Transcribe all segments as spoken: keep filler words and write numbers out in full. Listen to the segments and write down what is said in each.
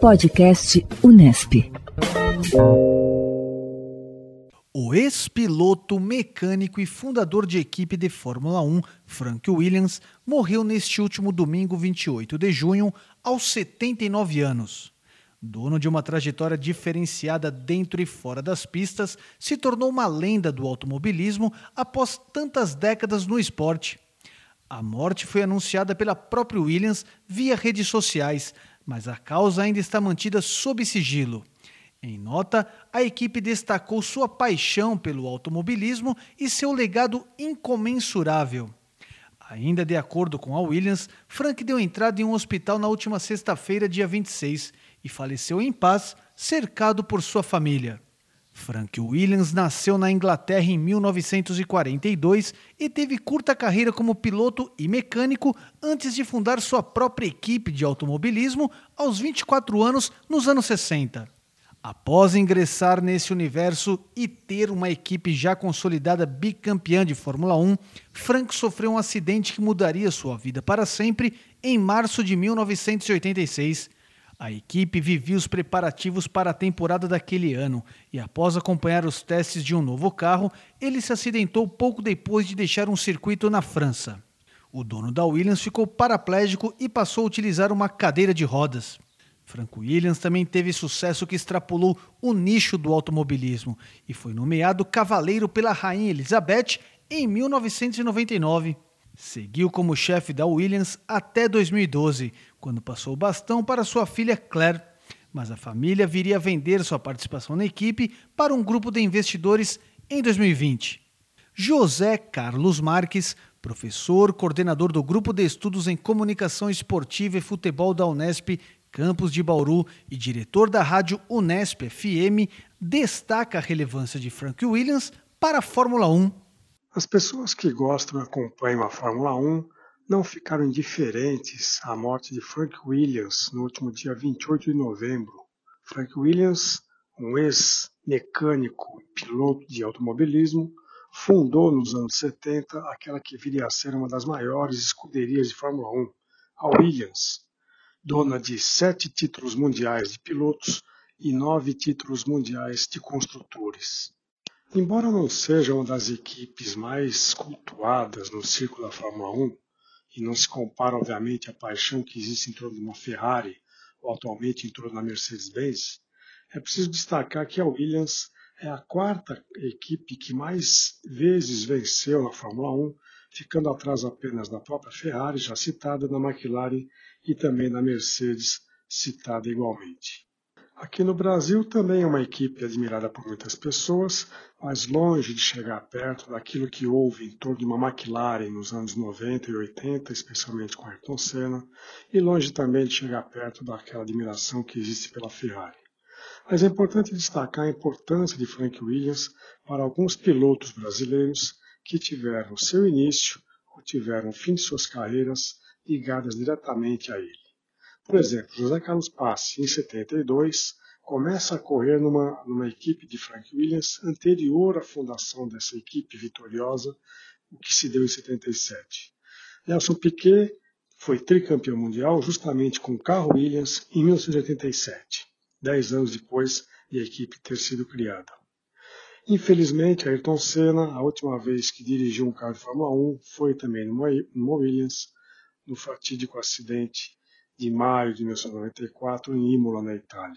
Podcast Unesp. O ex-piloto, mecânico e fundador de equipe de Fórmula um, Frank Williams, morreu neste último domingo, vinte e oito de junho, aos setenta e nove anos. Dono de uma trajetória diferenciada dentro e fora das pistas, se tornou uma lenda do automobilismo após tantas décadas no esporte. A morte foi anunciada pela própria Williams via redes sociais, mas a causa ainda está mantida sob sigilo. Em nota, a equipe destacou sua paixão pelo automobilismo e seu legado incomensurável. Ainda de acordo com a Williams, Frank deu entrada em um hospital na última sexta-feira, dia vinte e seis, e faleceu em paz, cercado por sua família. Frank Williams nasceu na Inglaterra em mil novecentos e quarenta e dois e teve curta carreira como piloto e mecânico antes de fundar sua própria equipe de automobilismo aos vinte e quatro anos, nos anos sessenta. Após ingressar nesse universo e ter uma equipe já consolidada bicampeã de Fórmula um, Frank sofreu um acidente que mudaria sua vida para sempre em março de mil novecentos e oitenta e seis. A equipe vivia os preparativos para a temporada daquele ano e, após acompanhar os testes de um novo carro, ele se acidentou pouco depois de deixar um circuito na França. O dono da Williams ficou paraplégico e passou a utilizar uma cadeira de rodas. Frank Williams também teve sucesso que extrapolou o nicho do automobilismo e foi nomeado cavaleiro pela Rainha Elizabeth em mil novecentos e noventa e nove. Seguiu como chefe da Williams até dois mil e doze, quando passou o bastão para sua filha Claire, mas a família viria a vender sua participação na equipe para um grupo de investidores em dois mil e vinte. José Carlos Marques, professor, coordenador do Grupo de Estudos em Comunicação Esportiva e Futebol da Unesp, Campus de Bauru, e diretor da rádio Unesp F M, destaca a relevância de Frank Williams para a Fórmula um. As pessoas que gostam e acompanham a Fórmula um não ficaram indiferentes à morte de Frank Williams no último dia vinte e oito de novembro. Frank Williams, um ex-mecânico e piloto de automobilismo, fundou nos anos setenta aquela que viria a ser uma das maiores escuderias de Fórmula um, a Williams, dona de sete títulos mundiais de pilotos e nove títulos mundiais de construtores. Embora não seja uma das equipes mais cultuadas no círculo da Fórmula um, e não se compara, obviamente, à paixão que existe em torno de uma Ferrari ou atualmente em torno da Mercedes-Benz, é preciso destacar que a Williams é a quarta equipe que mais vezes venceu na Fórmula um, ficando atrás apenas da própria Ferrari, já citada, da McLaren e também da Mercedes, citada igualmente. Aqui no Brasil também é uma equipe admirada por muitas pessoas, mas longe de chegar perto daquilo que houve em torno de uma McLaren nos anos noventa e oitenta, especialmente com Ayrton Senna, e longe também de chegar perto daquela admiração que existe pela Ferrari. Mas é importante destacar a importância de Frank Williams para alguns pilotos brasileiros que tiveram seu início ou tiveram o fim de suas carreiras ligadas diretamente a ele. Por exemplo, José Carlos Passe, em setenta e dois, começa a correr numa, numa equipe de Frank Williams anterior à fundação dessa equipe vitoriosa, o que se deu em setenta e sete. Nelson Piquet foi tricampeão mundial justamente com o carro Williams em mil novecentos e oitenta e sete, dez anos depois de a equipe ter sido criada. Infelizmente, Ayrton Senna, a última vez que dirigiu um carro de Fórmula um, foi também no Williams, no fatídico acidente de maio de mil novecentos e noventa e quatro em Imola, na Itália.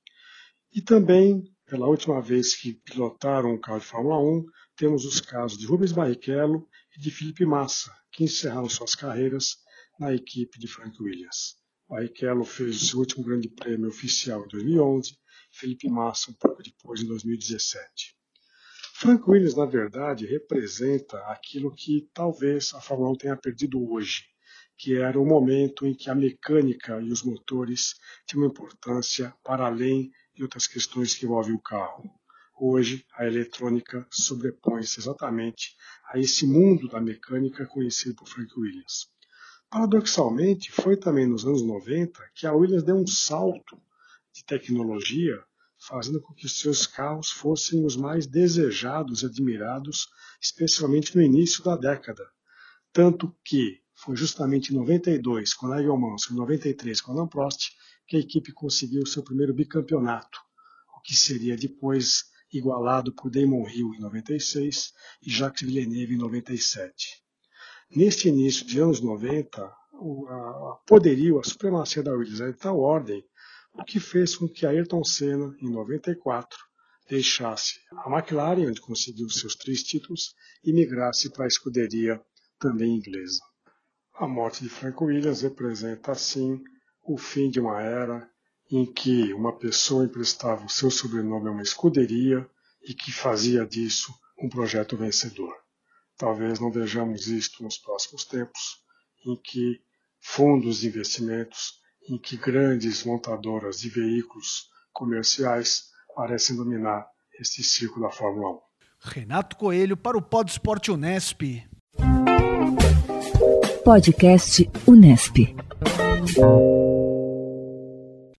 E também, pela última vez que pilotaram um carro de Fórmula um, temos os casos de Rubens Barrichello e de Felipe Massa, que encerraram suas carreiras na equipe de Frank Williams. Barrichello fez o seu último grande prêmio oficial em dois mil e onze, Felipe Massa um pouco depois, em dois mil e dezessete. Frank Williams, na verdade, representa aquilo que talvez a Fórmula um tenha perdido hoje, que era o momento em que a mecânica e os motores tinham uma importância para além de outras questões que envolvem o carro. Hoje, a eletrônica sobrepõe-se exatamente a esse mundo da mecânica conhecido por Frank Williams. Paradoxalmente, foi também nos anos noventa que a Williams deu um salto de tecnologia, fazendo com que os seus carros fossem os mais desejados e admirados, especialmente no início da década. Tanto que foi justamente em noventa e dois com Nigel Mansell e noventa e três com Alain Prost que a equipe conseguiu seu primeiro bicampeonato, o que seria depois igualado por Damon Hill em noventa e seis e Jacques Villeneuve em noventa e sete. Neste início de anos noventa, o a, poderio, a supremacia da Williams era de tal ordem, o que fez com que Ayrton Senna, em noventa e quatro, deixasse a McLaren, onde conseguiu seus três títulos, e migrasse para a escuderia também inglesa. A morte de Frank Williams representa, assim, o fim de uma era em que uma pessoa emprestava o seu sobrenome a uma escuderia e que fazia disso um projeto vencedor. Talvez não vejamos isto nos próximos tempos, em que fundos de investimentos, em que grandes montadoras de veículos comerciais parecem dominar este ciclo da Fórmula um. Renato Coelho para o Pod Sport Unesp. Podcast Unesp.